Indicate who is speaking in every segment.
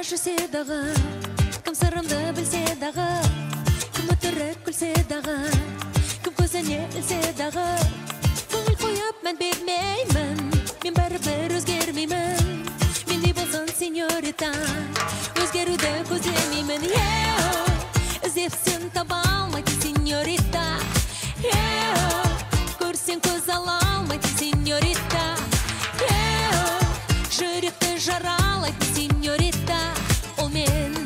Speaker 1: жүрсе дағы, кім сырымды білсе дағы, кім өтірік күлсе дағы, кім көзіне ілсе дағы, көңіл қойып мән бермеймін, мен бәрібір өзгермеймін. Мендей болсын сеньорита, өзгеруді көздемеймін. Іздеп сен таба алмайтын сеньорита, көрсең көз ала алмайтын сеньорита, жүректі жаралайтын сеньорита. Ол мен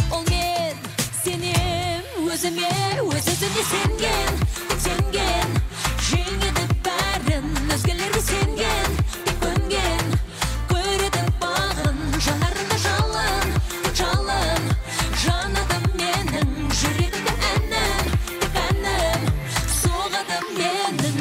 Speaker 1: сенем өзіме, өз-өзіне сенген, сенген, жеңеді бәрін, өзгелерге сенген, тек көнген, көреді бағын, жанарында жалын, жалын, жанады менің, жүрегімде әнім, тек әнім, соғады менің.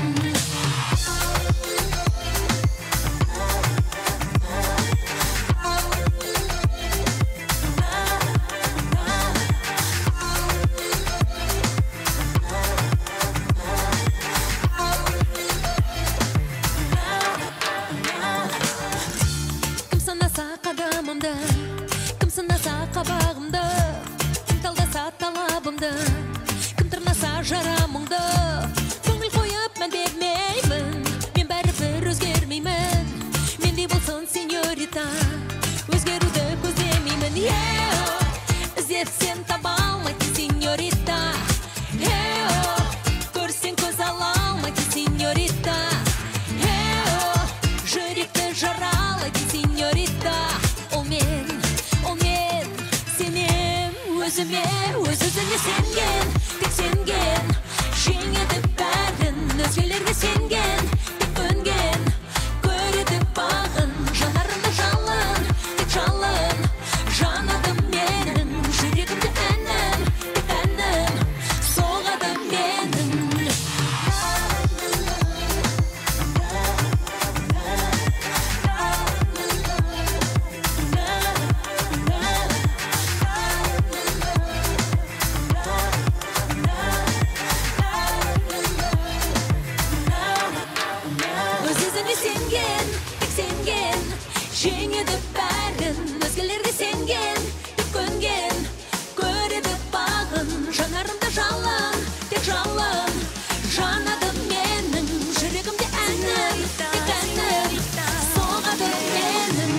Speaker 1: Кім сынаса қабағымды, кім талдаса талабымды, кім тырнаса жарамыңды, көңіл қойып мән бермеймін, мен бәрібір өзгермеймін. Мендей болсын сеньорита, өзгеруді көздемеймін. Іздеп сен таба алмайтын сеньорита, көрсең көз ала алмайтын сеньорита, жүректі жаралайтын сеньорита. Ол мен сенем өзіме, өз-өзіне сенген, тек сенген, жеңеді бәрін, өзгелерге сенген, тек көнген, көреді бағын, жанарында жалын, тек жалын, жанады менің, жүрегімде әнім, тек әнім, соғады менің. Сенген, тек сенген, жеңеді бәрін, өзгелерге сенген, тек көнген, көреді бағын, жанарымда жалын, тек жалын, жанады менің, жүрегімде әнім, тек әнім, соғады менің.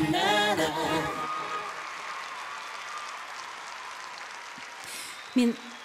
Speaker 1: Мен